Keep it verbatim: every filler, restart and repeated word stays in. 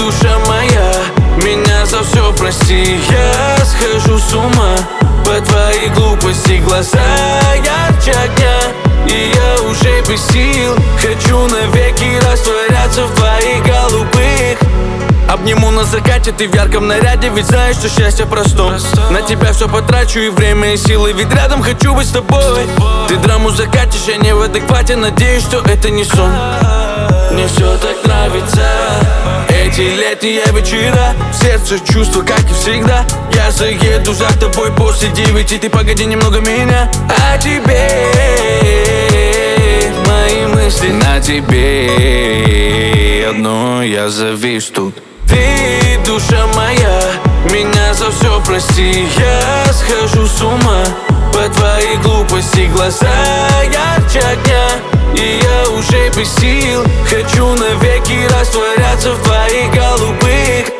душа моя, меня за все прости. Я схожу с ума по твоей глупости, глаза ярче огня, и я уже без сил. Хочу навеки растворяться в твоих голубых. Обниму на закате, ты в ярком наряде, ведь знаешь, что счастье простом. На тебя все потрачу, и время, и силы, ведь рядом хочу быть с тобой. Ты драму закатишь, я не в адеквате, надеюсь, что это не сон. Мне все так нравится, эти летние вечера, в сердце чувства, как и всегда. Я заеду за тобой после девяти, ты погоди немного меня. А тебе мои мысли, на тебе одно я завис тут. Ты душа моя, меня за все прости. Я схожу с ума по твоей глупости, глаза ярче огня, и я уже без сил. Хочу навеки растворяться в твоих голубых.